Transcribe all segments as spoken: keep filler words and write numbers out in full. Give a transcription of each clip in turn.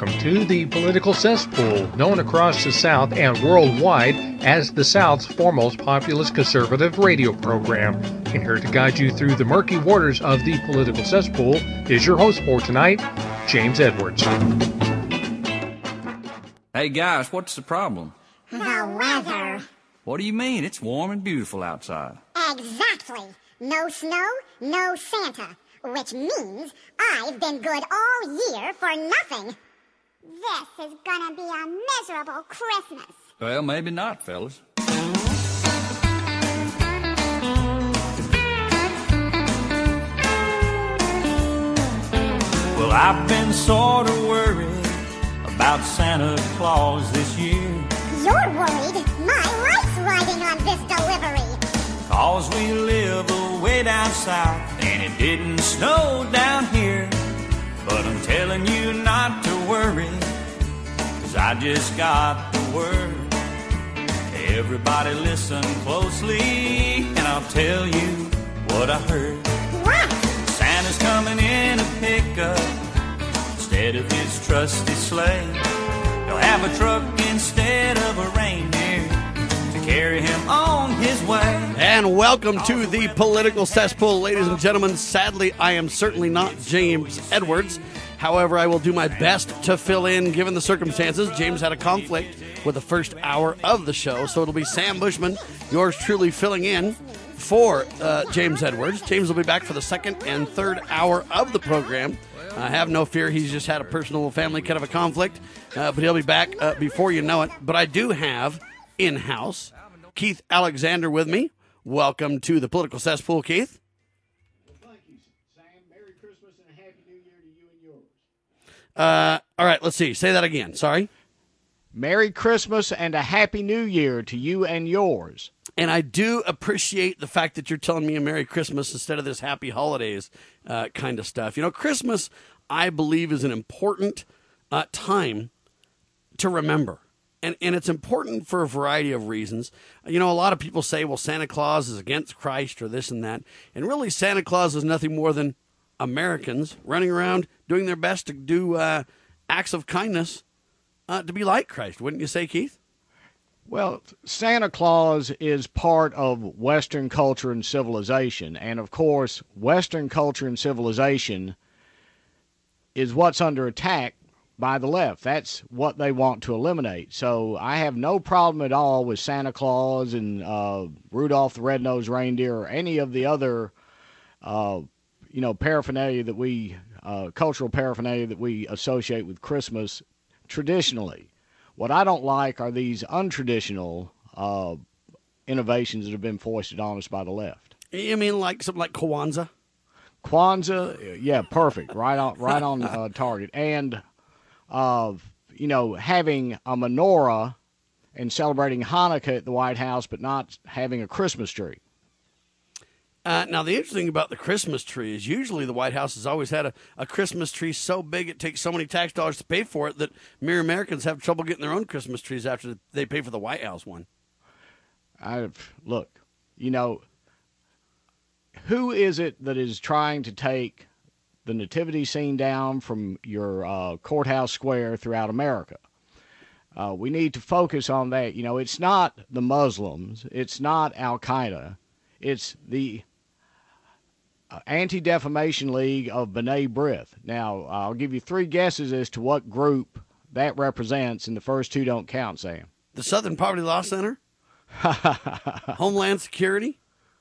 welcome to the Political Cesspool, known across the South and worldwide as the South's foremost populist conservative radio program. And here to guide you through the murky waters of the Political Cesspool is your host for tonight, James Edwards. Hey guys, what's the problem? The weather. What do you mean? It's warm and beautiful outside. Exactly. No snow, no Santa. Which means I've been good all year for nothing. This is gonna be a miserable Christmas. Well, maybe not, fellas. Well, I've been sort of worried about Santa Claus this year. You're worried my life's riding on this delivery. Cause we live way down south and it didn't snow down here. But I'm telling you not to worry, cause I just got the word. Everybody listen closely and I'll tell you what I heard. What? Santa's coming in a pickup instead of his trusty sleigh. He'll have a truck instead of a reindeer to carry him on his way. And welcome to the Political Cesspool, ladies and gentlemen. Sadly, I am certainly not James Edwards. However, I will do my best to fill in given the circumstances. James had a conflict with the first hour of the show, so it'll be Sam Bushman, yours truly, filling in for uh, James Edwards. James will be back for the second and third hour of the program. Uh, have no fear, he's just had a personal family kind of a conflict, uh, but he'll be back uh, before you know it. But I do have in-house Keith Alexander with me. Welcome to the Political Cesspool, Keith. Well, thank you, Sam. Merry Christmas and a Happy New Year to you and yours. Uh, all right, let's see. Say that again. Sorry. Merry Christmas and a Happy New Year to you and yours. And I do appreciate the fact that you're telling me a Merry Christmas instead of this Happy Holidays uh, kind of stuff. You know, Christmas, I believe, is an important uh, time to remember. And and it's important for a variety of reasons. You know, a lot of people say, well, Santa Claus is against Christ or this and that. And really, Santa Claus is nothing more than Americans running around doing their best to do uh, acts of kindness uh, to be like Christ. Wouldn't you say, Keith? Well, Santa Claus is part of Western culture and civilization. And, of course, Western culture and civilization is what's under attack by the left. That's what they want to eliminate. So I have no problem at all with Santa Claus and uh, Rudolph the Red-Nosed Reindeer or any of the other, uh, you know, paraphernalia that we, uh, cultural paraphernalia that we associate with Christmas traditionally. What I don't like are these untraditional uh, innovations that have been foisted on us by the left. You mean like something like Kwanzaa? Kwanzaa, yeah, perfect. Right on, right on uh, target. And of, you know, having a menorah and celebrating Hanukkah at the White House, but not having a Christmas tree. Uh, now, the interesting about the Christmas tree is usually the White House has always had a, a Christmas tree so big it takes so many tax dollars to pay for it that mere Americans have trouble getting their own Christmas trees after they pay for the White House one. I, look, you know, who is it that is trying to take the nativity scene down from your uh, courthouse square throughout America? Uh, we need to focus on that. You know, it's not the Muslims. It's not Al-Qaeda. It's the uh, Anti-Defamation League of B'nai B'rith. Now, I'll give you three guesses as to what group that represents, and the first two don't count, Sam. The Southern Poverty Law Center? Homeland Security?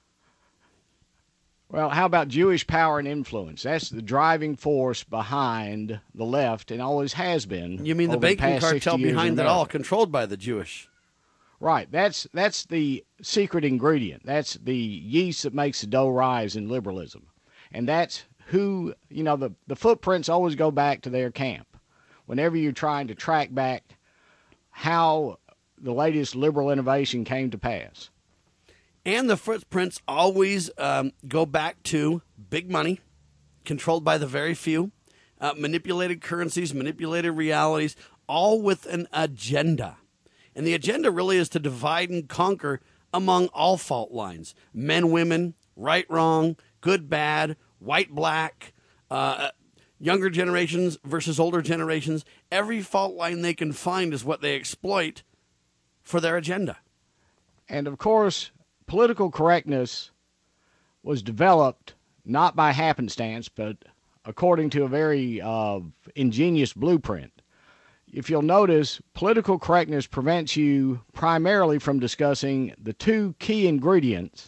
Well, how about Jewish power and influence? That's the driving force behind the left and always has been. You mean the banking cartel behind it all, controlled by the Jewish? Right. That's that's the secret ingredient. That's the yeast that makes the dough rise in liberalism. And that's who, you know, the, the footprints always go back to their camp. Whenever you're trying to track back how the latest liberal innovation came to pass. And the footprints always um, go back to big money, controlled by the very few, uh, manipulated currencies, manipulated realities, all with an agenda. And the agenda really is to divide and conquer among all fault lines. Men, women, right, wrong, good, bad, white, black, uh, younger generations versus older generations. Every fault line they can find is what they exploit for their agenda. And, of course, political correctness was developed not by happenstance, but according to a very uh, ingenious blueprint. If you'll notice, political correctness prevents you primarily from discussing the two key ingredients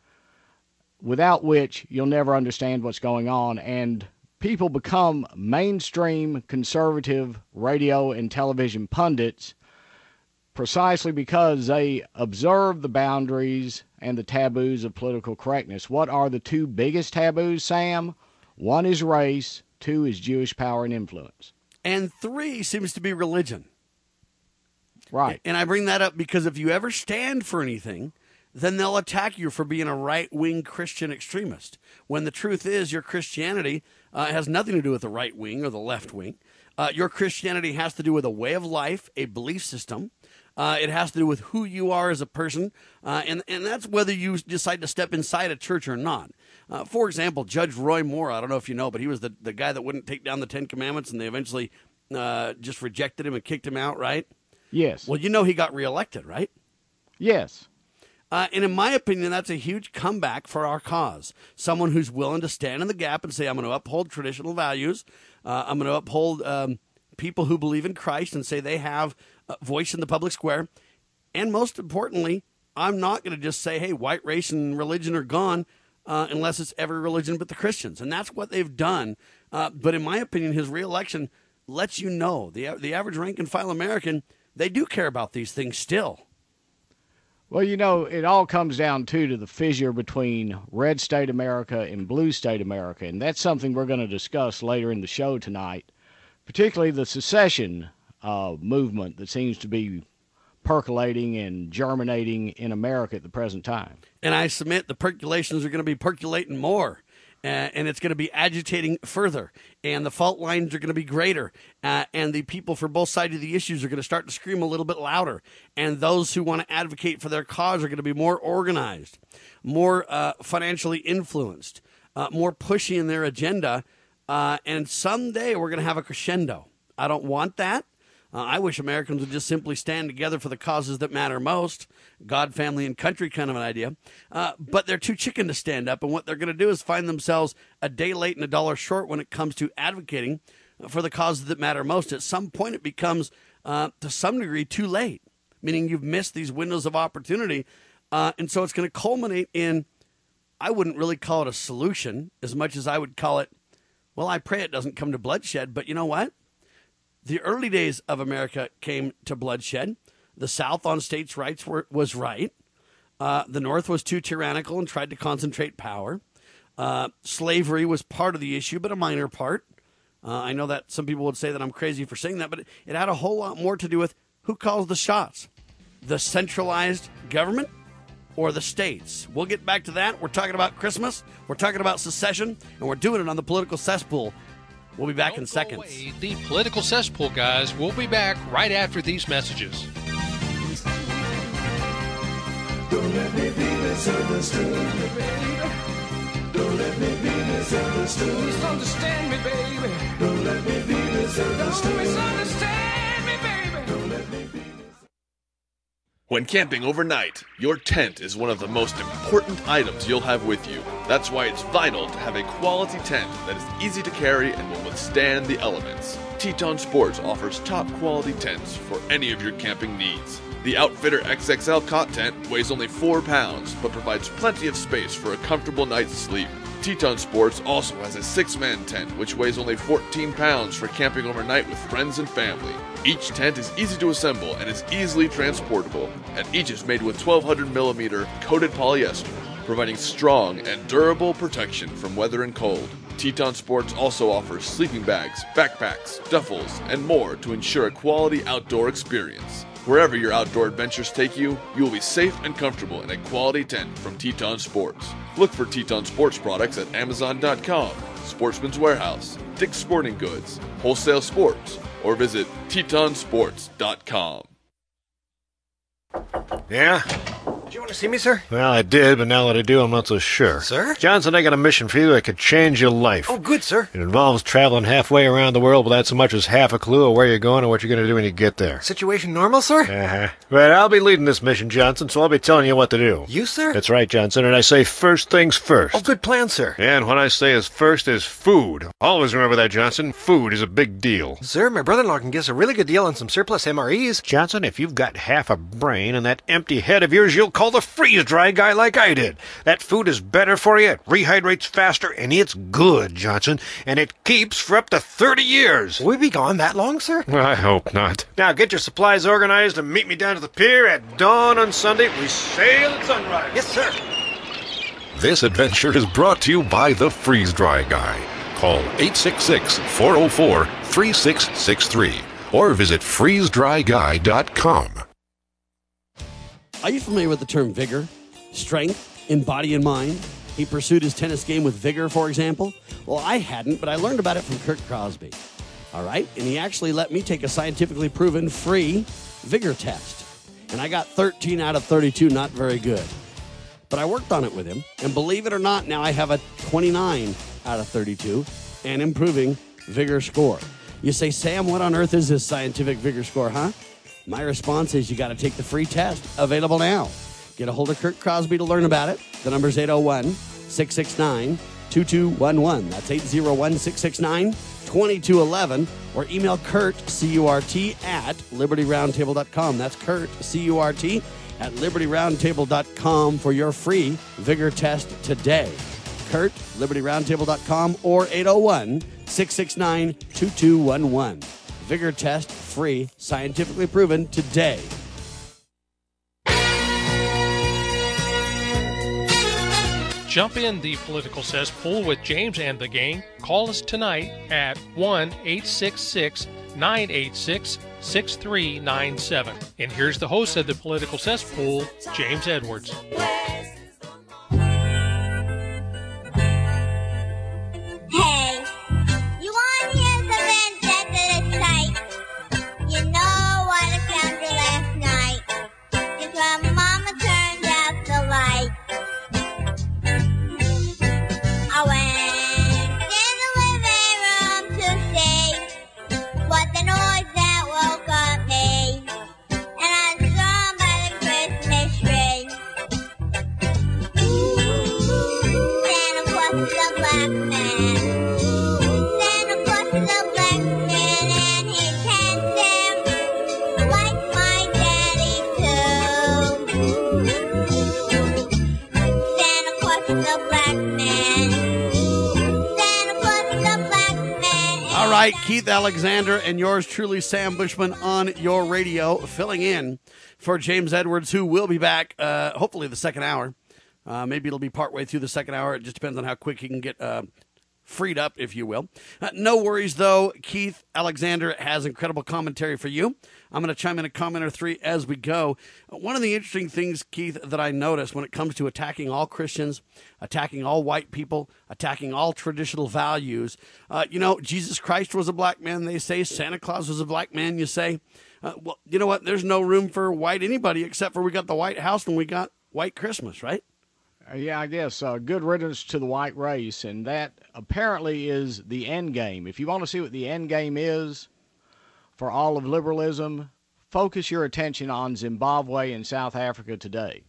without which you'll never understand what's going on, and people become mainstream conservative radio and television pundits precisely because they observe the boundaries and the taboos of political correctness. What are the two biggest taboos, Sam? One is race, two is Jewish power and influence. And three seems to be religion. Right. And I bring that up because if you ever stand for anything, then they'll attack you for being a right-wing Christian extremist, when the truth is your Christianity uh, has nothing to do with the right wing or the left wing. Uh, your Christianity has to do with a way of life, a belief system. Uh, it has to do with who you are as a person, uh, and, and that's whether you decide to step inside a church or not. Uh, for example, Judge Roy Moore, I don't know if you know, but he was the, the guy that wouldn't take down the Ten Commandments, and they eventually uh, just rejected him and kicked him out, right? Yes. Well, you know he got reelected, right? Yes. Uh, and in my opinion, that's a huge comeback for our cause. Someone who's willing to stand in the gap and say, I'm going to uphold traditional values. Uh, I'm going to uphold um, people who believe in Christ and say they have a voice in the public square. And most importantly, I'm not going to just say, hey, white race and religion are gone uh, unless it's every religion but the Christians. And that's what they've done. Uh, but in my opinion, his reelection lets you know, the, the average rank and file American, they do care about these things still. Well, you know, it all comes down, too, to the fissure between red state America and blue state America, and that's something we're going to discuss later in the show tonight, particularly the secession uh, movement that seems to be percolating and germinating in America at the present time. And I submit the percolations are going to be percolating more. Uh, and it's going to be agitating further, and the fault lines are going to be greater, uh, and the people for both sides of the issues are going to start to scream a little bit louder, and those who want to advocate for their cause are going to be more organized, more uh, financially influenced, uh, more pushy in their agenda, uh, and someday we're going to have a crescendo. I don't want that. Uh, I wish Americans would just simply stand together for the causes that matter most, God, family, and country kind of an idea. Uh, but they're too chicken to stand up, and what they're going to do is find themselves a day late and a dollar short when it comes to advocating for the causes that matter most. At some point, it becomes, uh, to some degree, too late, meaning you've missed these windows of opportunity. Uh, and so it's going to culminate in, I wouldn't really call it a solution as much as I would call it, well, I pray it doesn't come to bloodshed, but you know what? The early days of America came to bloodshed. The South on states' rights were, was right. Uh, the North was too tyrannical and tried to concentrate power. Uh, slavery was part of the issue, but a minor part. Uh, I know that some people would say that I'm crazy for saying that, but it, it had a whole lot more to do with who calls the shots, the centralized government or the states. We'll get back to that. We're talking about Christmas. We're talking about secession, and we're doing it on the Political Cesspool. We'll be back Don't in seconds. Go away. The Political Cesspool, guys. We'll be back right after these messages. Don't let me be misunderstood, baby. Don't let me be misunderstood. Misunderstand me, baby. Don't let me be misunderstood. Don't misunderstand me, baby. Don't let me be misunderstood. When camping overnight, your tent is one of the most important items you'll have with you. That's why it's vital to have a quality tent that is easy to carry and will withstand the elements. Teton Sports offers top quality tents for any of your camping needs. The Outfitter X X L cot tent weighs only four pounds, but provides plenty of space for a comfortable night's sleep. Teton Sports also has a six-man tent, which weighs only fourteen pounds for camping overnight with friends and family. Each tent is easy to assemble and is easily transportable, and each is made with twelve hundred millimeter coated polyester, providing strong and durable protection from weather and cold. Teton Sports also offers sleeping bags, backpacks, duffels, and more to ensure a quality outdoor experience. Wherever your outdoor adventures take you, you will be safe and comfortable in a quality tent from Teton Sports. Look for Teton Sports products at Amazon dot com, Sportsman's Warehouse, Dick's Sporting Goods, Wholesale Sports, or visit Teton Sports dot com. Yeah? Do you want to see me, sir? Well, I did, but now that I do, I'm not so sure. Sir? Johnson, I got a mission for you that could change your life. Oh, good, sir. It involves traveling halfway around the world without so much as half a clue of where you're going or what you're going to do when you get there. Situation normal, sir? Uh-huh. But I'll be leading this mission, Johnson, so I'll be telling you what to do. You, sir? That's right, Johnson, and I say first things first. Oh, good plan, sir. And what I say is first is food. Always remember that, Johnson. Food is a big deal. Sir, my brother-in-law can give us a really good deal on some surplus M R Es. Johnson, if you've got half a brain and that empty head of yours, you'll call the freeze-dry guy like I did. That food is better for you, it rehydrates faster, and it's good, Johnson, and it keeps for up to thirty years. Will we be gone that long, sir? I hope not. Now get your supplies organized and meet me down to the pier at dawn on Sunday. We sail at sunrise. Yes, sir. This adventure is brought to you by the Freeze Dry Guy. Call eight six six, four oh four, three six six three or visit freeze dry guy dot com. Are you familiar with the term vigor? Strength in body and mind? He pursued his tennis game with vigor, for example? Well, I hadn't, but I learned about it from Kurt Crosby. All right? And he actually let me take a scientifically proven free vigor test. And I got thirteen out of thirty-two, not very good. But I worked on it with him, and believe it or not, now I have a twenty-nine out of thirty-two and improving vigor score. You say, Sam, what on earth is this scientific vigor score, huh? My response is you got to take the free test, available now. Get a hold of Kurt Crosby to learn about it. The number's eight oh one, six six nine, two two one one. That's eight oh one, six six nine, two two one one. Or email Kurt, C U R T, at liberty roundtable dot com. That's Kurt, C U R T, at liberty roundtable dot com for your free vigor test today. Kurt, liberty roundtable dot com or eight oh one, six six nine, two two one one. Vigor test free, scientifically proven today. Jump in the political cesspool with James and the gang. Call us tonight at one eight six six, nine eight six, six three nine seven. And here's the host of the political cesspool, James Edwards. Hey, you want to hear the vendetta sight? You know what I found her last night. It's when Mama turned out the light. I went in the living room to see what the noise that woke up me. And I was drawn by the Christmas tree. Santa Claus is a black man. Santa Claus is a black man, and he tends him like my daddy too. Santa Claus is a black man. Santa Claus is a black man. All right, Keith Alexander and yours truly, Sam Bushman, on your radio, filling in for James Edwards, who will be back, uh, hopefully the second hour. Uh, maybe it'll be partway through the second hour. It just depends on how quick he can get uh, freed up, if you will. Uh, no worries, though. Keith Alexander has incredible commentary for you. I'm going to chime in a comment or three as we go. Uh, one of the interesting things, Keith, that I noticed when it comes to attacking all Christians, attacking all white people, attacking all traditional values, uh, you know, Jesus Christ was a black man, they say. Santa Claus was a black man, you say. Uh, well, you know what? There's no room for white anybody except for we got the White House and we got White Christmas, right? Uh, yeah, I guess. Uh, good riddance to the white race, and that apparently is the end game. If you want to see what the end game is for all of liberalism, focus your attention on Zimbabwe and South Africa today.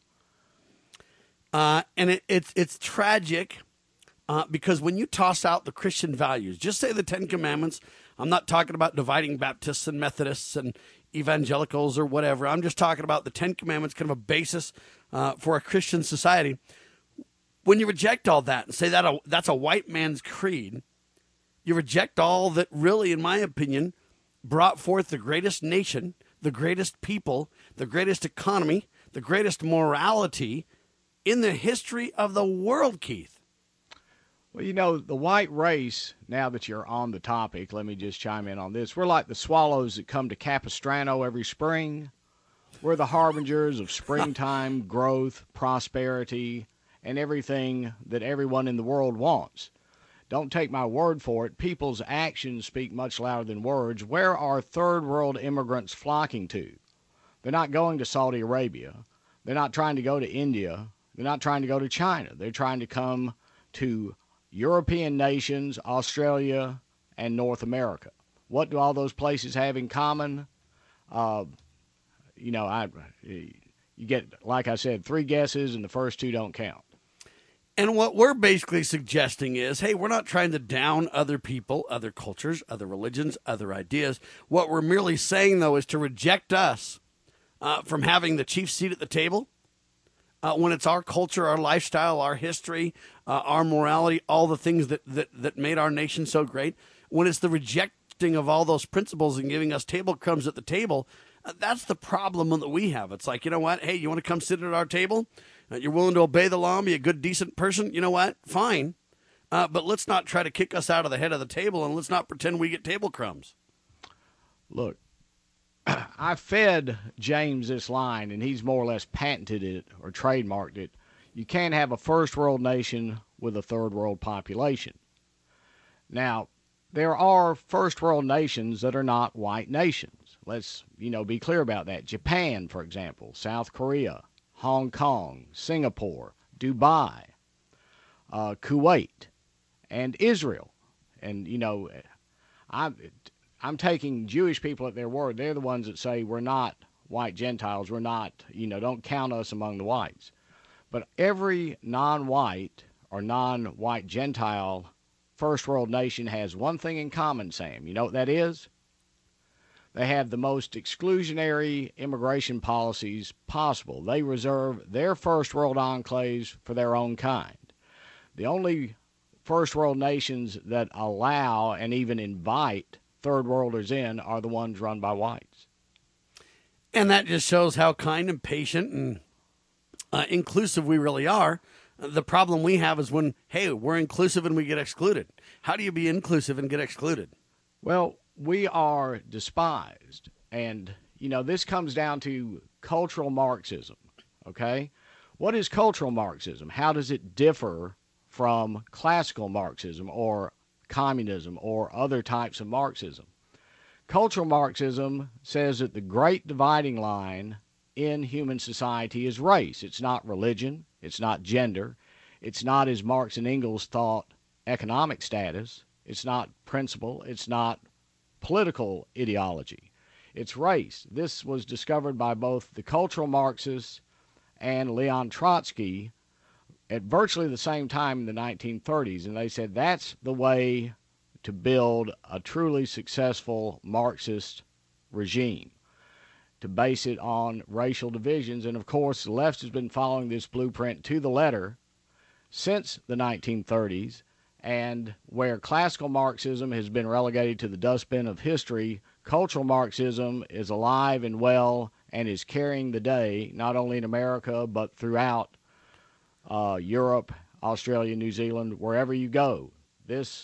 Uh, and it, it's it's tragic uh, because when you toss out the Christian values, just say the Ten Commandments. I'm not talking about dividing Baptists and Methodists and evangelicals or whatever. I'm just talking about the Ten Commandments, kind of a basis uh, for a Christian society. When you reject all that and say that a, that's a white man's creed, you reject all that really, in my opinion, brought forth the greatest nation, the greatest people, the greatest economy, the greatest morality in the history of the world, Keith. Well, you know, the white race, now that you're on the topic, let me just chime in on this. We're like the swallows that come to Capistrano every spring. We're the harbingers of springtime, growth, prosperity, and everything that everyone in the world wants. Don't take my word for it. People's actions speak much louder than words. Where are third world immigrants flocking to? They're not going to Saudi Arabia. They're not trying to go to India. They're not trying to go to China. They're trying to come to European nations, Australia, and North America. What do all those places have in common? Uh, you know, I you get, like I said, three guesses, and the first two don't count. And what we're basically suggesting is, hey, we're not trying to down other people, other cultures, other religions, other ideas. What we're merely saying, though, is to reject us uh, from having the chief seat at the table uh, when it's our culture, our lifestyle, our history, uh, our morality, all the things that, that, that made our nation so great. When it's the rejecting of all those principles and giving us table crumbs at the table, uh, that's the problem that we have. It's like, you know what? Hey, you want to come sit at our table? Uh, you're willing to obey the law and be a good, decent person? You know what? Fine. Uh, but let's not try to kick us out of the head of the table, and let's not pretend we get table crumbs. Look, I fed James this line, and he's more or less patented it or trademarked it. You can't have a first world nation with a third world population. Now, there are first world nations that are not white nations. Let's, you know, be clear about that. Japan, for example, South Korea, Hong Kong, Singapore, Dubai, uh, Kuwait, and Israel. And, you know, I'm, I'm taking Jewish people at their word. They're the ones that say we're not white Gentiles. We're not, you know, don't count us among the whites. But every non-white or non-white Gentile first world nation has one thing in common, Sam. You know what that is? They have the most exclusionary immigration policies possible. They reserve their first world enclaves for their own kind. The only first world nations that allow and even invite third worlders in are the ones run by whites. And that just shows how kind and patient and uh, inclusive we really are. The problem we have is when, hey, we're inclusive and we get excluded. How do you be inclusive and get excluded? Well, we are despised. And, you know, this comes down to cultural Marxism, okay? What is cultural Marxism? How does it differ from classical Marxism or communism or other types of Marxism? Cultural Marxism says that the great dividing line in human society is race. It's not religion. It's not gender. It's not, as Marx and Engels thought, economic status. It's not principle. It's not political ideology. It's race. This was discovered by both the cultural Marxists and Leon Trotsky at virtually the same time in the nineteen thirties, and they said that's the way to build a truly successful Marxist regime, to base it on racial divisions. And of course, the left has been following this blueprint to the letter since the nineteen thirties, and where classical Marxism has been relegated to the dustbin of history, cultural Marxism is alive and well and is carrying the day, not only in America, but throughout uh, Europe, Australia, New Zealand, wherever you go. This,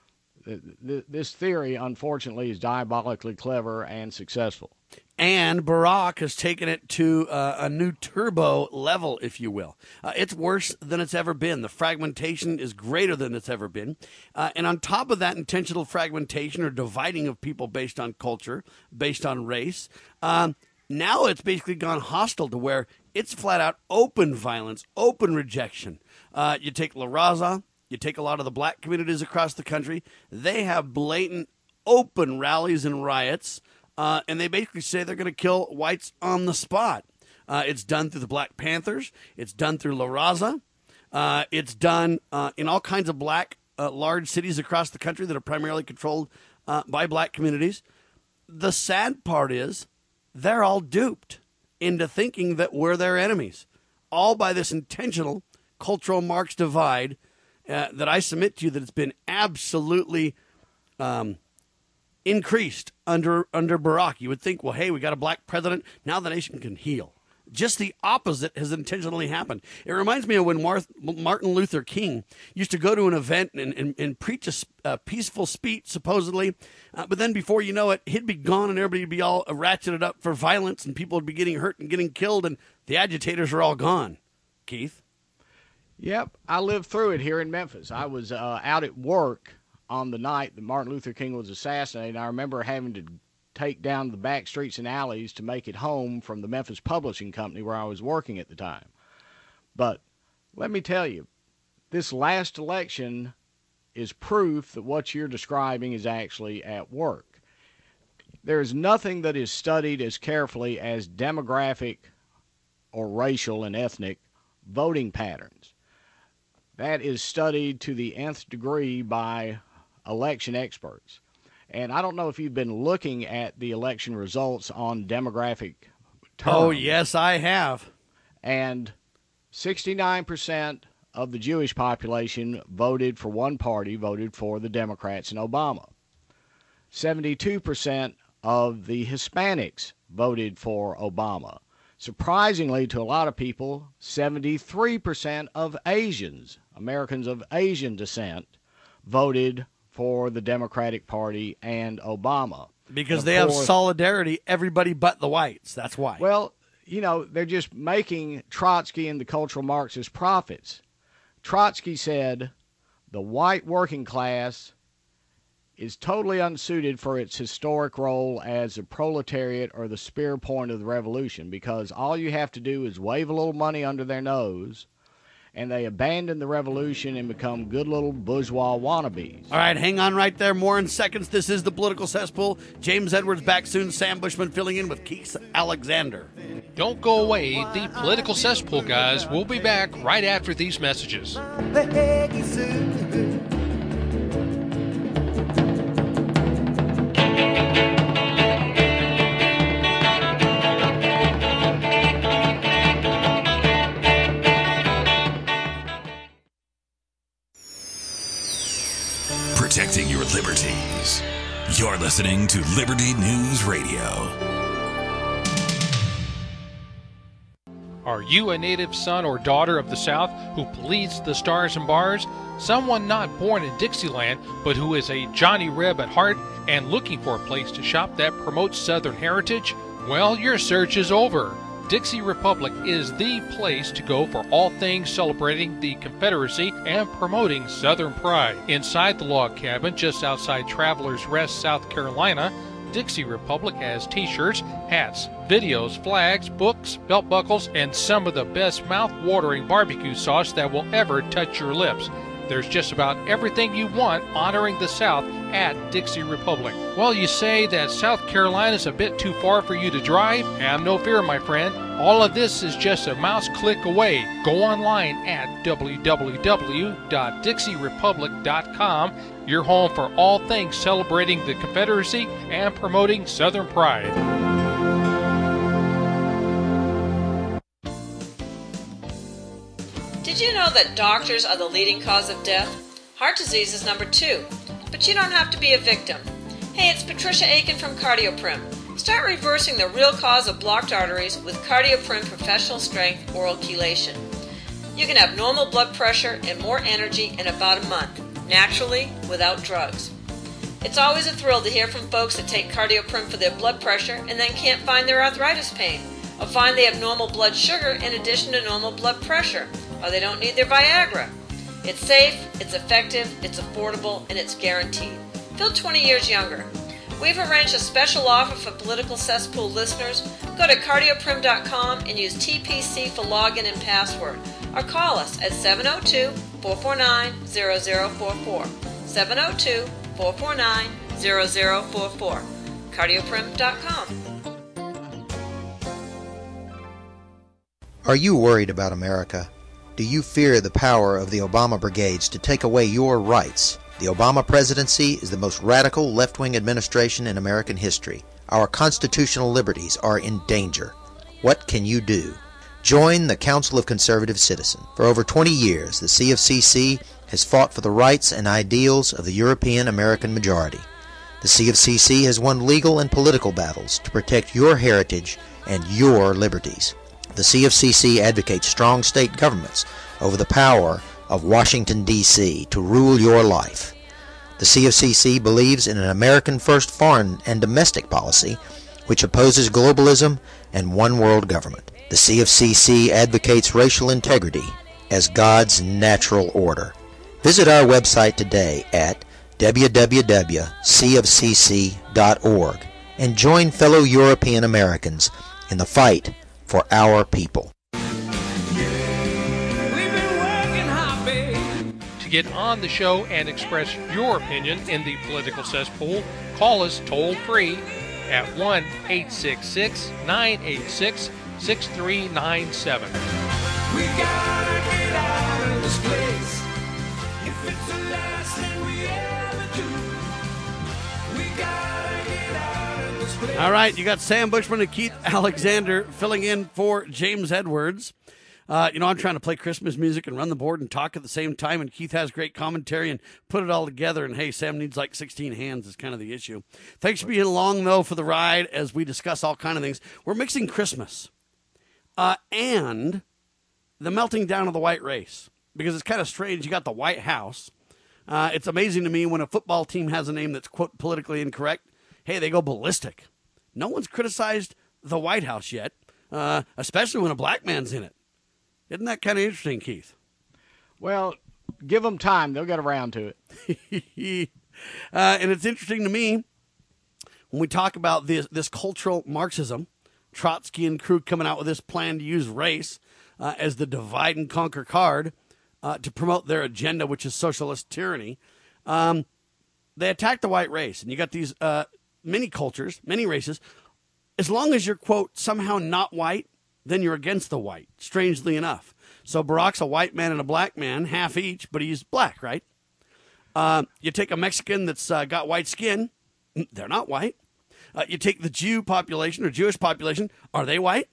th- this theory, unfortunately, is diabolically clever and successful. And Barack has taken it to uh, a new turbo level, if you will. Uh, it's worse than it's ever been. The fragmentation is greater than it's ever been. Uh, and on top of that intentional fragmentation or dividing of people based on culture, based on race, um, now it's basically gone hostile to where it's flat out open violence, open rejection. Uh, you take La Raza, you take a lot of the black communities across the country, they have blatant open rallies and riots. Uh, and they basically say they're going to kill whites on the spot. Uh, it's done through the Black Panthers. It's done through La Raza. Uh, it's done uh, in all kinds of black, uh, large cities across the country that are primarily controlled uh, by black communities. The sad part is they're all duped into thinking that we're their enemies, all by this intentional cultural Marx divide uh, that I submit to you that it's been absolutely um, increased under under Barack. You would think, well, hey, we got a black president. Now the nation can heal. Just the opposite has intentionally happened. It reminds me of when Martin Luther King used to go to an event and, and, and preach a, a peaceful speech, supposedly. Uh, but then before you know it, he'd be gone and everybody would be all ratcheted up for violence and people would be getting hurt and getting killed and the agitators are all gone. Keith? Yep, I lived through it here in Memphis. I was uh, out at work on the night that Martin Luther King was assassinated. I remember having to take down the back streets and alleys to make it home from the Memphis Publishing Company where I was working at the time. But let me tell you, this last election is proof that what you're describing is actually at work. There is nothing that is studied as carefully as demographic or racial and ethnic voting patterns. That is studied to the nth degree by election experts. And I don't know if you've been looking at the election results on demographic terms. Oh, yes, I have. And sixty-nine percent of the Jewish population voted for one party, voted for the Democrats and Obama. seventy-two percent of the Hispanics voted for Obama. Surprisingly to a lot of people, seventy-three percent of Asians, Americans of Asian descent, voted for the Democratic Party and Obama. Because they have solidarity, everybody but the whites. That's why. Well, you know, they're just making Trotsky and the cultural Marxist prophets. Trotsky said the white working class is totally unsuited for its historic role as the proletariat or the spear point of the revolution, because all you have to do is wave a little money under their nose and they abandon the revolution and become good little bourgeois wannabes. All right, hang on right there. More in seconds. This is the Political Cesspool. James Edwards back soon. Sam Bushman filling in with Keith Alexander. Don't go away. The Political Cesspool, guys. We'll be back right after these messages. Protecting your liberties. You're listening to Liberty News Radio. Are you a native son or daughter of the South who bleeds the stars and bars? Someone not born in Dixieland, but who is a Johnny Reb at heart and looking for a place to shop that promotes Southern heritage? Well, your search is over. Dixie Republic is the place to go for all things celebrating the Confederacy and promoting Southern pride. Inside the log cabin just outside Travelers Rest, South Carolina, Dixie Republic has t-shirts, hats, videos, flags, books, belt buckles, and some of the best mouth-watering barbecue sauce that will ever touch your lips. There's just about everything you want honoring the South at Dixie Republic. Well, you say that South Carolina's a bit too far for you to drive? Have no fear, my friend. All of this is just a mouse click away. Go online at w w w dot dixie republic dot com, your home for all things celebrating the Confederacy and promoting Southern pride. Did you know that doctors are the leading cause of death? Heart disease is number two. But you don't have to be a victim. Hey, it's Patricia Aiken from CardioPrim. Start reversing the real cause of blocked arteries with CardioPrim Professional Strength Oral Chelation. You can have normal blood pressure and more energy in about a month, naturally, without drugs. It's always a thrill to hear from folks that take CardioPrim for their blood pressure and then can't find their arthritis pain, or find they have normal blood sugar in addition to normal blood pressure, or they don't need their Viagra. It's safe, it's effective, it's affordable, and it's guaranteed. Feel twenty years younger. We've arranged a special offer for Political Cesspool listeners. Go to cardioprim dot com and use T P C for login and password, or call us at seven oh two, four four nine, zero zero four four, seven oh two, four four nine, zero zero four four, cardioprim dot com. Are you worried about America? Do you fear the power of the Obama brigades to take away your rights? The Obama presidency is the most radical left-wing administration in American history. Our constitutional liberties are in danger. What can you do? Join the Council of Conservative Citizens. For over twenty years, the C of C C has fought for the rights and ideals of the European American majority. The C of C C has won legal and political battles to protect your heritage and your liberties. The C of C C advocates strong state governments over the power of Washington, D C to rule your life. The C of C C believes in an American-first foreign and domestic policy which opposes globalism and one-world government. The C of C C advocates racial integrity as God's natural order. Visit our website today at w w w dot c of c c dot org and join fellow European Americans in the fight for our people. To get on the show and express your opinion in the political cesspool, call us toll free at one eight six six, nine eight six, six three nine seven. We gotta get out of this place. If it's the last thing we ever do, we gotta get out of this place. All right, you got Sam Bushman and Keith Alexander filling in for James Edwards. Uh, you know, I'm trying to play Christmas music and run the board and talk at the same time, and Keith has great commentary and put it all together, and hey, Sam needs like sixteen hands is kind of the issue. Thanks for being along, though, for the ride as we discuss all kind of things. We're mixing Christmas uh, and the melting down of the white race, because it's kind of strange. You got the White House. Uh, it's amazing to me when a football team has a name that's, quote, politically incorrect. Hey, they go ballistic. No one's criticized the White House yet, uh, especially when a black man's in it. Isn't that kind of interesting, Keith? Well, give them time. They'll get around to it. uh, and it's interesting to me when we talk about this, this cultural Marxism, Trotsky and crew coming out with this plan to use race uh, as the divide and conquer card uh, to promote their agenda, which is socialist tyranny. Um, they attack the white race, and you got these uh, many cultures, many races. As long as you're, quote, somehow not white, then you're against the white, strangely enough. So Barack's a white man and a black man, half each, but he's black, right? Uh, you take a Mexican that's uh, got white skin, they're not white. Uh, you take the Jew population or Jewish population, are they white?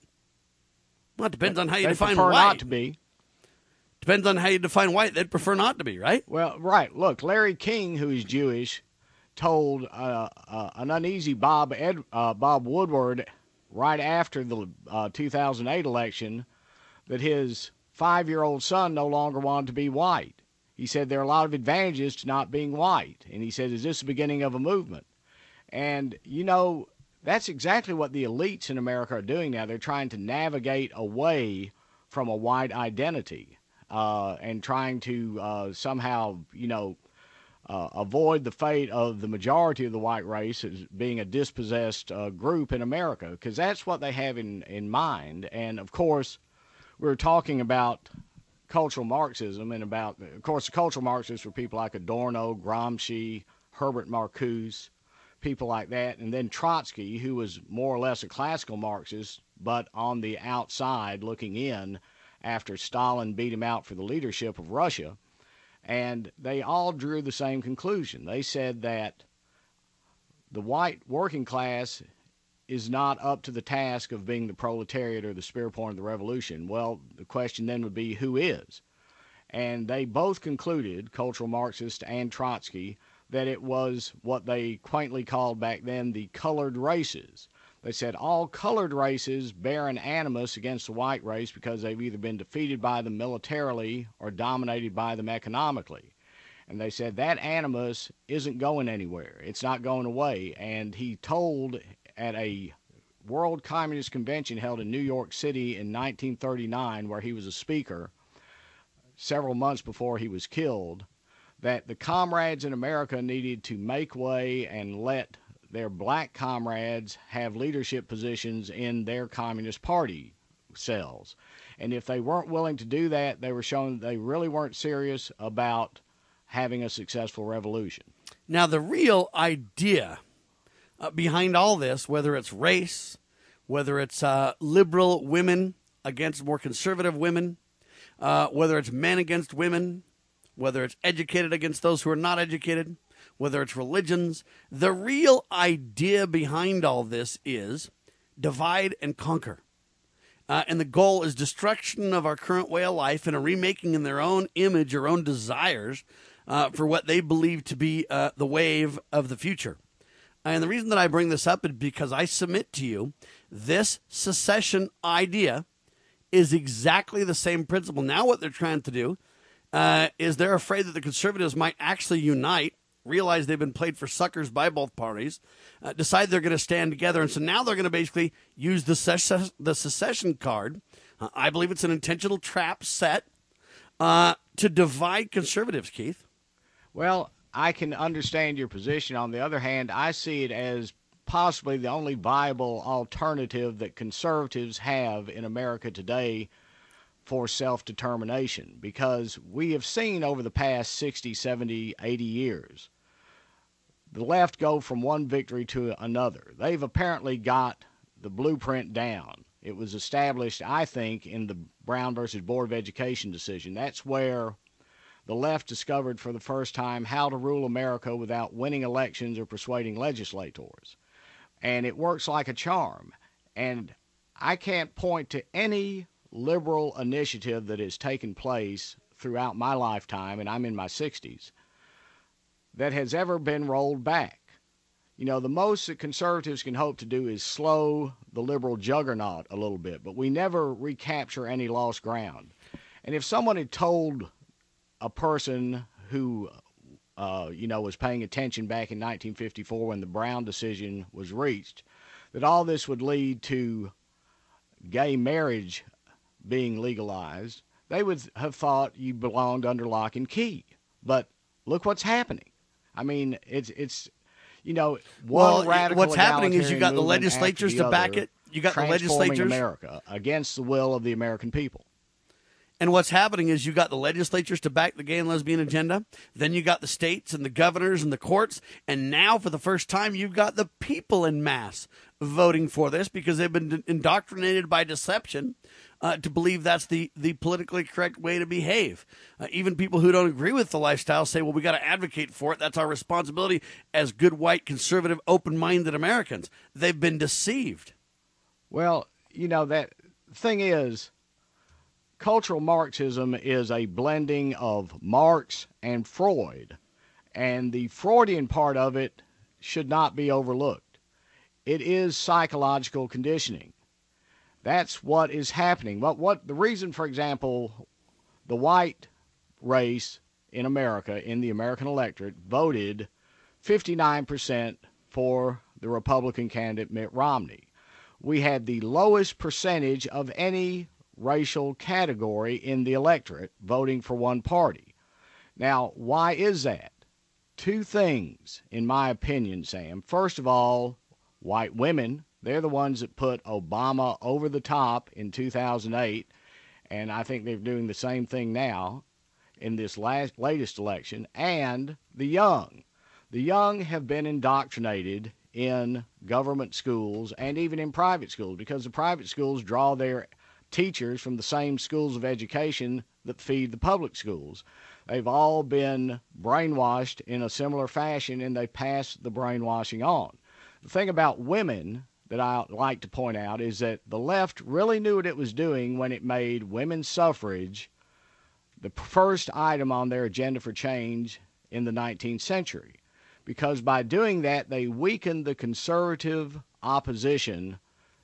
Well, it depends on how you they define prefer white. not to be. Depends on how you define white. They'd prefer not to be, right? Well, right. Look, Larry King, who is Jewish, told uh, uh, an uneasy Bob Ed, uh, Bob Woodward right after the uh, two thousand eight election that his five-year-old son no longer wanted to be white. He said there are a lot of advantages to not being white. And he said, is this the beginning of a movement? And, you know, that's exactly what the elites in America are doing now. They're trying to navigate away from a white identity uh, and trying to uh, somehow, you know, Uh, avoid the fate of the majority of the white race as being a dispossessed uh, group in America, because that's what they have in, in mind. And, of course, we're talking about cultural Marxism and about, of course, the cultural Marxists were people like Adorno, Gramsci, Herbert Marcuse, people like that. And then Trotsky, who was more or less a classical Marxist, but on the outside looking in after Stalin beat him out for the leadership of Russia. And they all drew the same conclusion. They said that the white working class is not up to the task of being the proletariat or the spear point of the revolution. Well, the question then would be, who is? And they both concluded, cultural Marxist and Trotsky, that it was what they quaintly called back then the colored races. They said all colored races bear an animus against the white race because they've either been defeated by them militarily or dominated by them economically. And they said that animus isn't going anywhere. It's not going away. And he told at a World Communist Convention held in New York City in nineteen thirty-nine, where he was a speaker several months before he was killed, that the comrades in America needed to make way and let their black comrades have leadership positions in their Communist Party cells. And if they weren't willing to do that, they were showing that they really weren't serious about having a successful revolution. Now, the real idea uh, behind all this, whether it's race, whether it's uh, liberal women against more conservative women, uh, whether it's men against women, whether it's educated against those who are not educated, whether it's religions, the real idea behind all this is divide and conquer. Uh, and the goal is destruction of our current way of life and a remaking in their own image or own desires uh, for what they believe to be uh, the wave of the future. And the reason that I bring this up is because I submit to you this secession idea is exactly the same principle. Now what they're trying to do uh, is they're afraid that the conservatives might actually unite, realize they've been played for suckers by both parties, uh, decide they're going to stand together. And so now they're going to basically use the, ses- the secession card. Uh, I believe it's an intentional trap set uh, to divide conservatives, Keith. Well, I can understand your position. On the other hand, I see it as possibly the only viable alternative that conservatives have in America today for self-determination, because we have seen over the past sixty, seventy, eighty years the left go from one victory to another. They've apparently got the blueprint down. It was established, I think, in the Brown versus Board of Education decision. That's where the left discovered for the first time how to rule America without winning elections or persuading legislators. And it works like a charm. And I can't point to any liberal initiative that has taken place throughout my lifetime, and I'm in my sixties, that has ever been rolled back. You know, the most that conservatives can hope to do is slow the liberal juggernaut a little bit, but we never recapture any lost ground. And if someone had told a person who, uh, you know, was paying attention back in nineteen fifty-four when the Brown decision was reached, that all this would lead to gay marriage being legalized, they would have thought you belonged under lock and key. But look what's happening. I mean, it's, it's you know, one well, radical what's happening is you got the movement legislatures after to the back other it. You got the transforming legislatures. America against the will of the American people. And what's happening is you got the legislatures to back the gay and lesbian agenda. Then you got the states and the governors and the courts. And now, for the first time, you've got the people en masse voting for this because they've been indoctrinated by deception uh, to believe that's the, the politically correct way to behave. Uh, even people who don't agree with the lifestyle say, well, we got to advocate for it. That's our responsibility as good, white, conservative, open-minded Americans. They've been deceived. Well, you know, that thing is, cultural Marxism is a blending of Marx and Freud, and the Freudian part of it should not be overlooked. It is psychological conditioning. That's what is happening. But what the reason, for example, the white race in America, in the American electorate, voted fifty-nine percent for the Republican candidate Mitt Romney. We had the lowest percentage of any racial category in the electorate voting for one party. Now, why is that? Two things, in my opinion, Sam. First of all, white women, they're the ones that put Obama over the top in two thousand eight, and I think they're doing the same thing now in this last latest election. And the young. The young have been indoctrinated in government schools and even in private schools, because the private schools draw their teachers from the same schools of education that feed the public schools. They've all been brainwashed in a similar fashion, and they pass the brainwashing on. The thing about women that I like to point out is that the left really knew what it was doing when it made women's suffrage the first item on their agenda for change in the nineteenth century. Because by doing that, they weakened the conservative opposition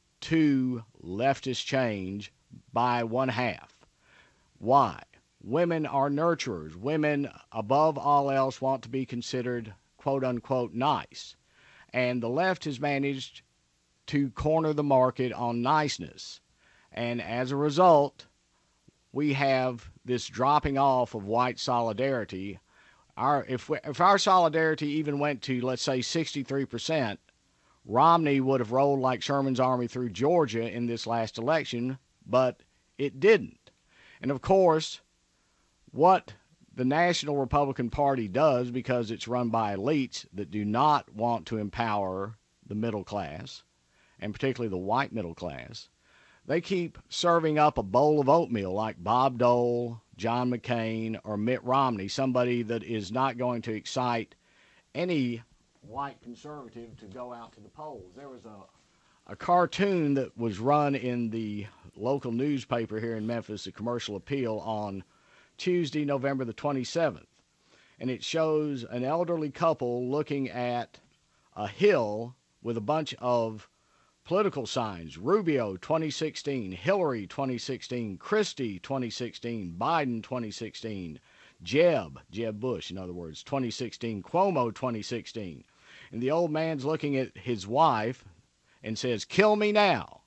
to leftist change by one half. Why? Women are nurturers. Women, above all else, want to be considered quote-unquote nice. And the left has managed to corner the market on niceness. And as a result, we have this dropping off of white solidarity. Our, if, we, if our solidarity even went to, let's say, sixty-three percent, Romney would have rolled like Sherman's army through Georgia in this last election, but it didn't. And of course, what the National Republican Party does, because it's run by elites that do not want to empower the middle class, and particularly the white middle class, they keep serving up a bowl of oatmeal like Bob Dole, John McCain, or Mitt Romney, somebody that is not going to excite any white conservative to go out to the polls. There was a, a cartoon that was run in the local newspaper here in Memphis, the Commercial Appeal, on Tuesday, November the twenty-seventh. And it shows an elderly couple looking at a hill with a bunch of political signs: Rubio twenty sixteen, Hillary twenty sixteen, Christie twenty sixteen, Biden twenty sixteen, Jeb, Jeb Bush, in other words, twenty sixteen, Cuomo twenty sixteen. And the old man's looking at his wife and says, "Kill me now."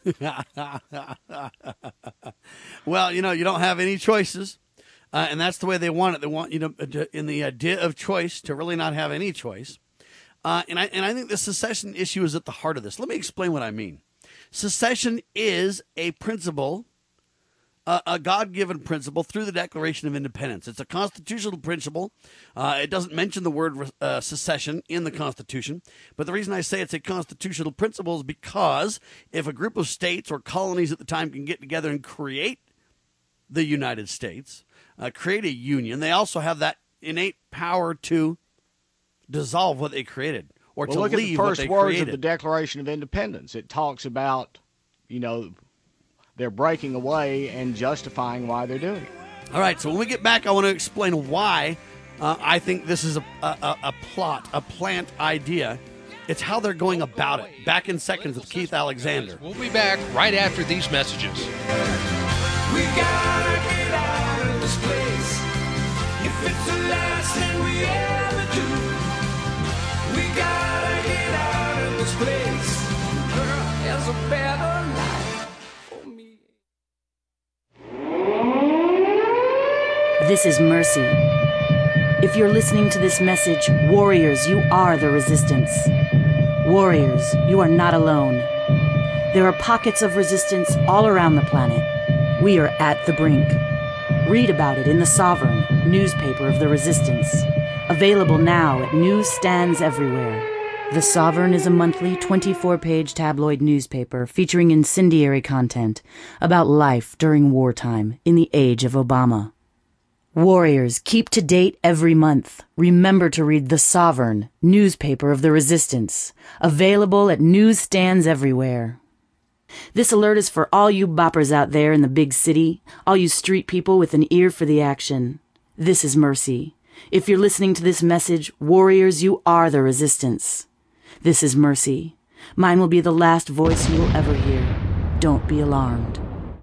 Well, you know, you don't have any choices, uh, and that's the way they want it. They want you to, in the idea of choice, to really not have any choice. Uh, and I and I think the secession issue is at the heart of this. Let me explain what I mean. Secession is a principle, uh, a God-given principle through the Declaration of Independence. It's a constitutional principle. Uh, it doesn't mention the word uh, secession in the Constitution. But the reason I say it's a constitutional principle is because if a group of states or colonies at the time can get together and create the United States, uh, create a union, they also have that innate power to dissolve what they created or well, to look leave at the what first they words created. of the Declaration of Independence. It talks about, you know, they're breaking away and justifying why they're doing it. All right, so when we get back, I want to explain why uh, I think this is a, a, a plot, a plant idea. It's how they're going about it. Back in seconds with Keith Alexander. We'll be back right after these messages. We gotta get out of this place. If it's the last thing we ever do, we gotta get out of this place. Girl, there's a better life for me. This is Mercy. If you're listening to this message, warriors, you are the resistance. Warriors, you are not alone. There are pockets of resistance all around the planet. We are at the brink. Read about it in The Sovereign, newspaper of the resistance. Available now at newsstands everywhere. The Sovereign is a monthly twenty-four page tabloid newspaper featuring incendiary content about life during wartime in the age of Obama. Warriors, keep to date every month. Remember to read The Sovereign, newspaper of the resistance. Available at newsstands everywhere. This alert is for all you boppers out there in the big city, all you street people with an ear for the action. This is Mercy. If you're listening to this message, warriors, you are the resistance. This is Mercy. Mine will be the last voice you will ever hear. Don't be alarmed.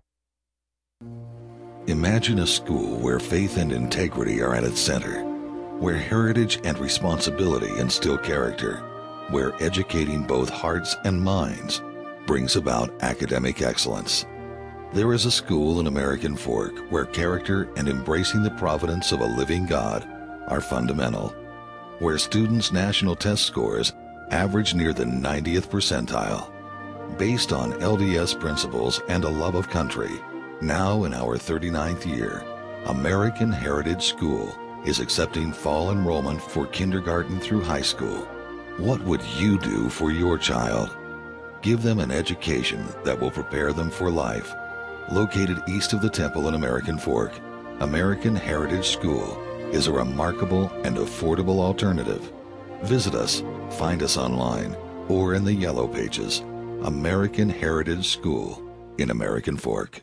Imagine a school where faith and integrity are at its center, where heritage and responsibility instill character, where educating both hearts and minds brings about academic excellence. There is a school in American Fork where character and embracing the providence of a living God are fundamental, where students' national test scores average near the ninetieth percentile. Based on L D S principles and a love of country, now in our thirty-ninth year, American Heritage School is accepting fall enrollment for kindergarten through high school. What would you do for your child? Give them an education that will prepare them for life. Located east of the Temple in American Fork, American Heritage School is a remarkable and affordable alternative. Visit us, find us online, or in the Yellow Pages. American Heritage School in American Fork.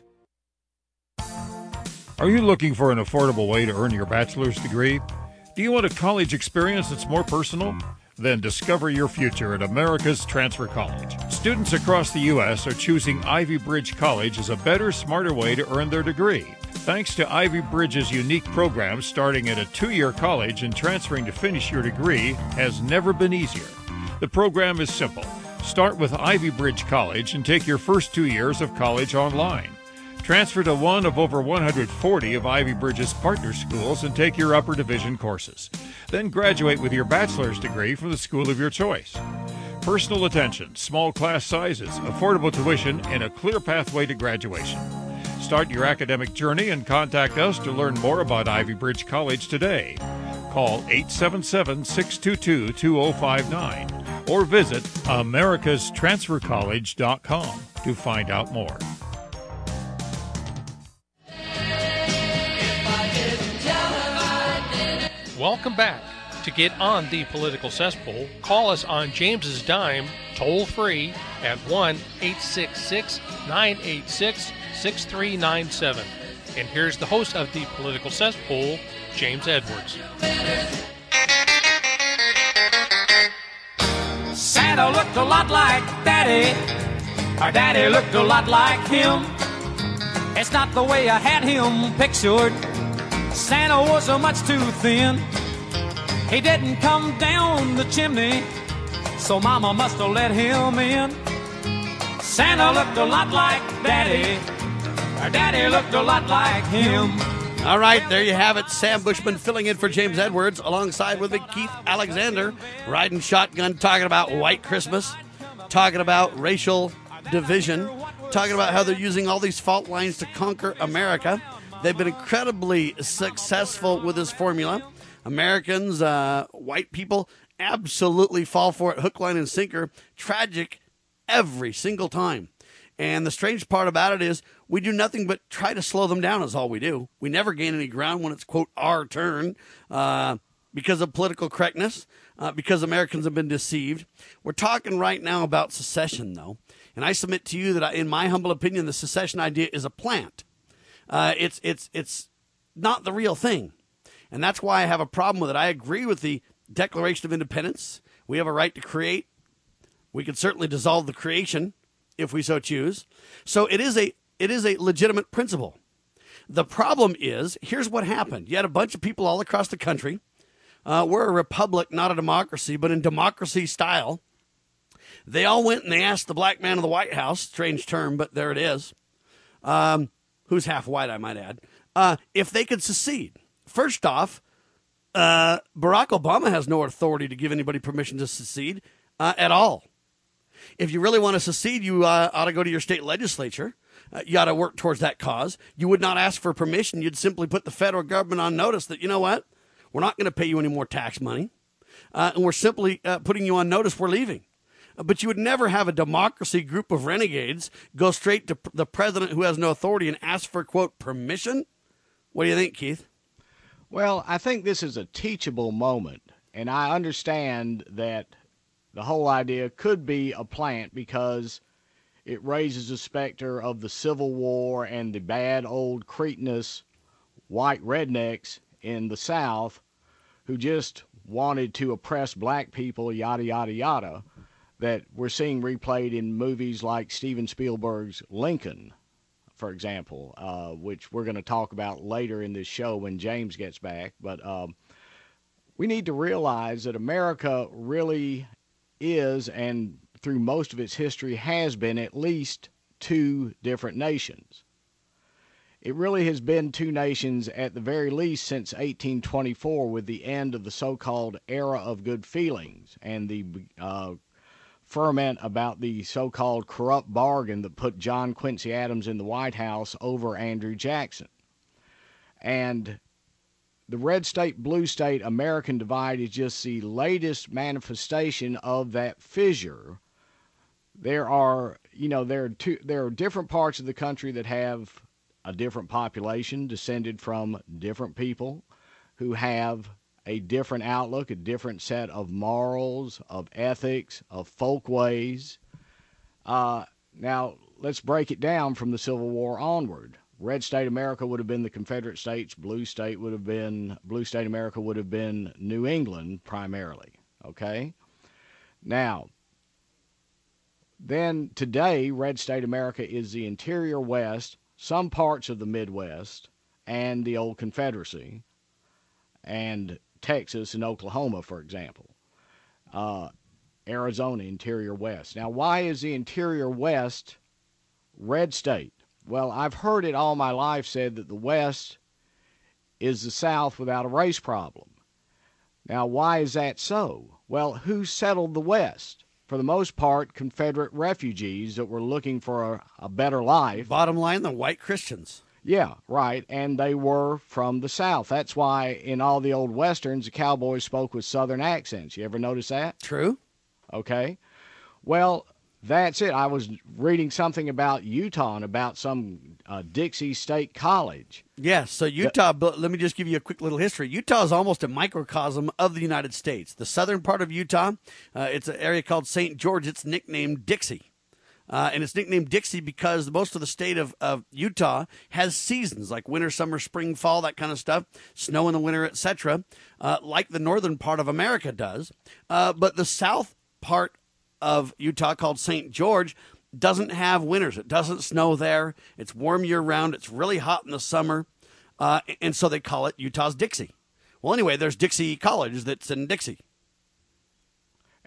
Are you looking for an affordable way to earn your bachelor's degree? Do you want a college experience that's more personal? Then discover your future at America's Transfer College. Students across the U S are choosing Ivy Bridge College as a better, smarter way to earn their degree. Thanks to Ivy Bridge's unique program, starting at a two-year college and transferring to finish your degree has never been easier. The program is simple. Start with Ivy Bridge College and take your first two years of college online. Transfer to one of over one hundred forty of Ivy Bridge's partner schools and take your upper division courses. Then graduate with your bachelor's degree from the school of your choice. Personal attention, small class sizes, affordable tuition, and a clear pathway to graduation. Start your academic journey and contact us to learn more about Ivy Bridge College today. Call eight seven seven, six two two, two zero five nine or visit americas transfer college dot com to find out more. Welcome back. To get on the political cesspool, call us on James's dime, toll free at one eight six six, nine eight six, six three nine seven. And here's the host of the political cesspool, James Edwards. Santa looked a lot like Daddy. Our Daddy looked a lot like him. It's not the way I had him pictured. Santa was a much too thin. He didn't come down the chimney, so Mama must have let him in. Santa looked a lot like Daddy. Our Daddy looked a lot like him. All right, there you have it. Sam Bushman filling in for James Edwards, alongside with me, Keith Alexander, riding shotgun, talking about white Christmas, talking about racial division, talking about how they're using all these fault lines to conquer America. They've been incredibly successful with this formula. Americans, uh, white people, absolutely fall for it, hook, line, and sinker. Tragic every single time. And the strange part about it is we do nothing but try to slow them down is all we do. We never gain any ground when it's, quote, our turn uh, because of political correctness, uh, because Americans have been deceived. We're talking right now about secession, though. And I submit to you that, I, in my humble opinion, the secession idea is a plant. Uh, it's it's it's not the real thing. And that's why I have a problem with it. I agree with the Declaration of Independence. We have a right to create. We can certainly dissolve the creation if we so choose. So it is a it is a legitimate principle. The problem is, here's what happened. You had a bunch of people all across the country. Uh, we're a republic, not a democracy, but in democracy style. They all went and they asked the black man of the White House, strange term, but there it is, um, who's half white, I might add, uh, if they could secede. First off, uh, Barack Obama has no authority to give anybody permission to secede uh, at all. If you really want to secede, you uh, ought to go to your state legislature. Uh, you ought to work towards that cause. You would not ask for permission. You'd simply put the federal government on notice that, you know what, we're not going to pay you any more tax money, uh, and we're simply uh, putting you on notice we're leaving. Uh, but you would never have a democracy group of renegades go straight to pr- the president who has no authority and ask for, quote, permission. What do you think, Keith? Well, I think this is a teachable moment, and I understand that the whole idea could be a plant because it raises the specter of the Civil War and the bad old cretinous white rednecks in the South who just wanted to oppress black people, yada, yada, yada, that we're seeing replayed in movies like Steven Spielberg's Lincoln, for example, uh, which we're going to talk about later in this show when James gets back. But um, we need to realize that America really is, and through most of its history has been, at least two different nations. It really has been two nations at the very least since eighteen twenty-four, with the end of the so-called era of good feelings and the uh, ferment about the so-called corrupt bargain that put John Quincy Adams in the White House over Andrew Jackson. And the red state, blue state, American divide is just the latest manifestation of that fissure. There are, you know, there are two, there are different parts of the country that have a different population descended from different people who have a different outlook, a different set of morals, of ethics, of folkways. Uh, now, let's break it down from the Civil War onward. Red state America would have been the Confederate States. Blue state would have been, blue state America would have been New England primarily, okay? Now, then today, red state America is the interior West, some parts of the Midwest, and the old Confederacy, and Texas and Oklahoma, for example. Uh, Arizona, interior West. Now, why is the interior West red state? Well, I've heard it all my life said that the West is the South without a race problem. Now, why is that so? Well, who settled the West? For the most part, Confederate refugees that were looking for a, a better life. Bottom line, the white Christians. Yeah, right, and they were from the South. That's why in all the old Westerns, the cowboys spoke with Southern accents. You ever notice that? True. Okay. Well, that's it. I was reading something about Utah and about some uh, Dixie State College. Yes, so Utah, the, let me just give you a quick little history. Utah is almost a microcosm of the United States. The southern part of Utah, uh, it's an area called Saint George. It's nicknamed Dixie. Uh, and it's nicknamed Dixie because most of the state of, of Utah has seasons like winter, summer, spring, fall, that kind of stuff, snow in the winter, et cetera, uh, like the northern part of America does. Uh, but the south part of Utah, called Saint George, doesn't have winters. It doesn't snow there. It's warm year-round. It's really hot in the summer. Uh, and so they call it Utah's Dixie. Well, anyway, there's Dixie College that's in Dixie.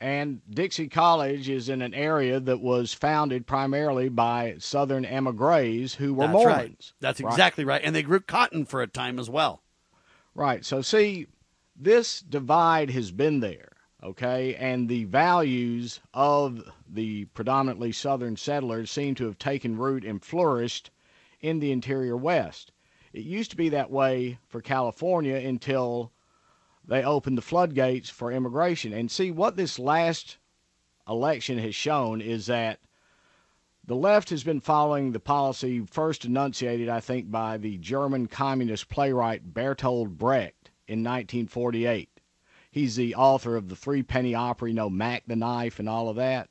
And Dixie College is in an area that was founded primarily by Southern emigres who were That's Mormons. right. That's right? exactly right. And they grew cotton for a time as well. Right. So, see, this divide has been there, okay? And the values of the predominantly Southern settlers seem to have taken root and flourished in the interior West. It used to be that way for California until they opened the floodgates for immigration. And see, what this last election has shown is that the left has been following the policy first enunciated, I think, by the German communist playwright Bertolt Brecht in nineteen forty-eight. He's the author of the Three Penny Opera, you know, Mac the Knife and all of that.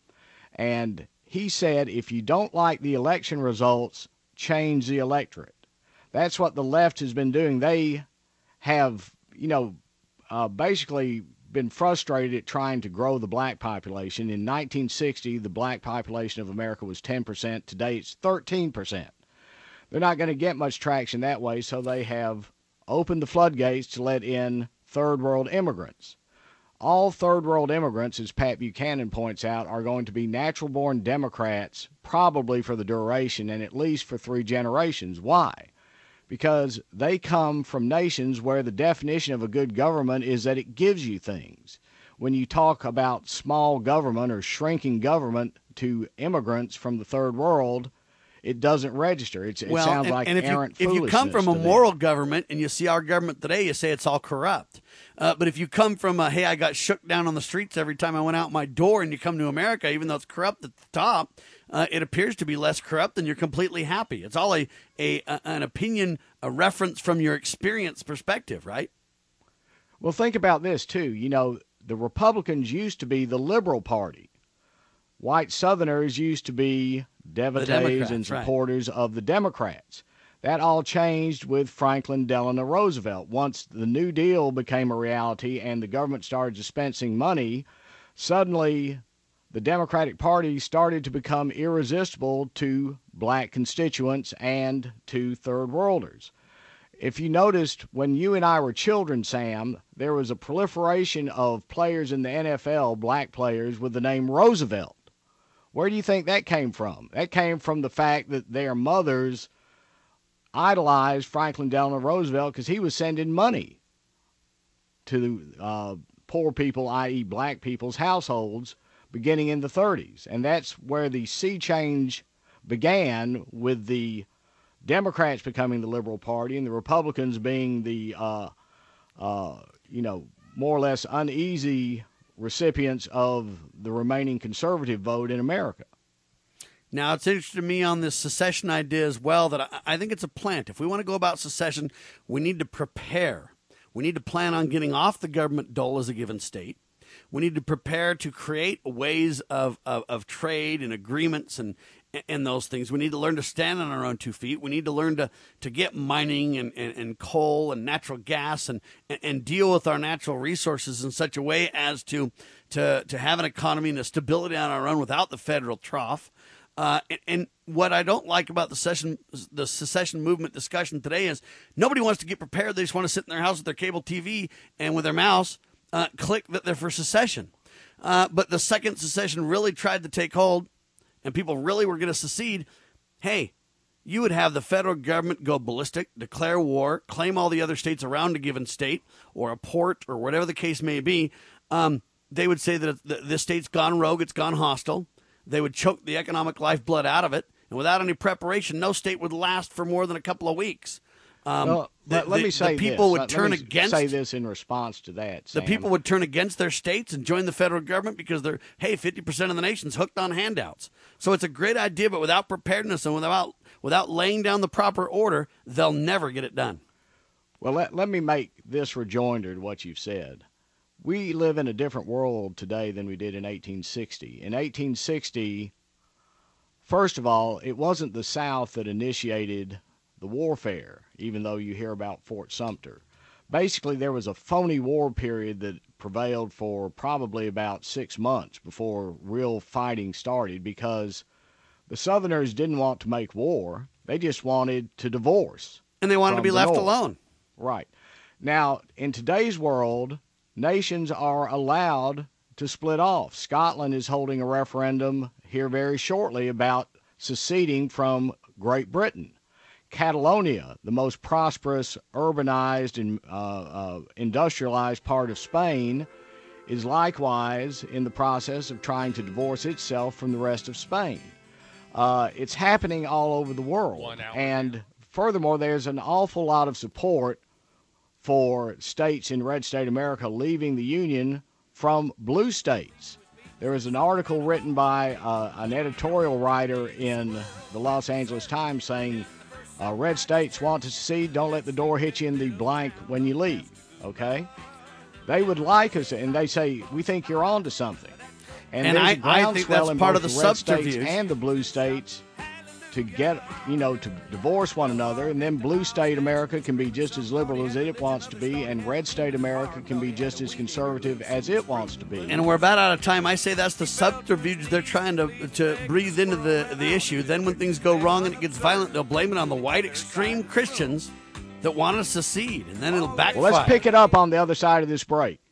And he said, if you don't like the election results, change the electorate. That's what the left has been doing. They have, you know, uh, basically been frustrated at trying to grow the black population. In nineteen sixty, the black population of America was ten percent. Today, it's thirteen percent. They're not going to get much traction that way, so they have opened the floodgates to let in third world immigrants. All third world immigrants, as Pat Buchanan points out, are going to be natural-born Democrats, probably for the duration and at least for three generations. Why? Because they come from nations where the definition of a good government is that it gives you things. When you talk about small government or shrinking government to immigrants from the third world, it doesn't register. It's, it well, sounds and, like and if errant you, if you come foolishness from a to moral them. government and you see our government today, you say it's all corrupt. Uh, but if you come from a, hey, I got shook down on the streets every time I went out my door, and you come to America, even though it's corrupt at the top, uh, it appears to be less corrupt, and you're completely happy. It's all a, a, a an opinion, a reference from your experience perspective, right? Well, think about this, too. You know, the Republicans used to be the liberal party. White Southerners used to be devotees and supporters right. of the Democrats. That all changed with Franklin Delano Roosevelt. Once the New Deal became a reality and the government started dispensing money, suddenly the Democratic Party started to become irresistible to black constituents and to third worlders. If you noticed, when you and I were children, Sam, there was a proliferation of players in the N F L, black players, with the name Roosevelt. Where do you think that came from? That came from the fact that their mothers idolized Franklin Delano Roosevelt because he was sending money to uh, poor people, that is black people's households, beginning in the thirties. And that's where the sea change began, with the Democrats becoming the liberal party and the Republicans being the, uh, uh, you know, more or less uneasy recipients of the remaining conservative vote in America. Now, it's interesting to me on this secession idea as well that I, I think it's a plant. If we want to go about secession, we need to prepare. We need to plan on getting off the government dole as a given state. We need to prepare to create ways of, of, of trade and agreements and and those things. We need to learn to stand on our own two feet. We need to learn to, to get mining and, and, and coal and natural gas and, and deal with our natural resources in such a way as to, to, to have an economy and a stability on our own without the federal trough. Uh, and, and what I don't like about the secession, the secession movement discussion today is nobody wants to get prepared. They just want to sit in their house with their cable T V and with their mouse uh, click that they're for secession. Uh, but the second secession really tried to take hold and people really were going to secede, hey, you would have the federal government go ballistic, declare war, claim all the other states around a given state or a port or whatever the case may be. Um, they would say that this state's gone rogue, it's gone hostile. They would choke the economic lifeblood out of it. And without any preparation, no state would last for more than a couple of weeks. Um, well, the, let the, me say the people this. would let, turn let me against say this in response to that, Sam. The people would turn against their states and join the federal government because they're, hey, fifty percent of the nation's hooked on handouts. So it's a great idea, but without preparedness and without without laying down the proper order, they'll never get it done. Well, let, let me make this rejoinder to what you've said. We live in a different world today than we did in eighteen sixty. In eighteen sixty, first of all, it wasn't the South that initiated the warfare, even though you hear about Fort Sumter. Basically, there was a phony war period that prevailed for probably about six months before real fighting started because the Southerners didn't want to make war. They just wanted to divorce. And they wanted to be left North. alone. Right. Now, in today's world, nations are allowed to split off. Scotland is holding a referendum here very shortly about seceding from Great Britain. Catalonia, the most prosperous, urbanized, and uh, uh, industrialized part of Spain, is likewise in the process of trying to divorce itself from the rest of Spain. Uh, it's happening all over the world. And furthermore, there's an awful lot of support for states in red state America leaving the Union from blue states. There was an article written by uh, an editorial writer in the Los Angeles Times saying, uh, red states want to secede, don't let the door hit you in the blank when you leave, okay? They would like us, and they say, we think you're on to something. And, And there's I- a groundswell I think that's in part both of the the red states subterfuge. and the blue states to get, you know, to divorce one another, and then blue state America can be just as liberal as it wants to be, and red state America can be just as conservative as it wants to be. And we're about out of time. I say that's the subterfuge they're trying to to breathe into the, the issue. Then when things go wrong and it gets violent, they'll blame it on the white extreme Christians that want to secede, and then it'll backfire. Well, let's pick it up on the other side of this break.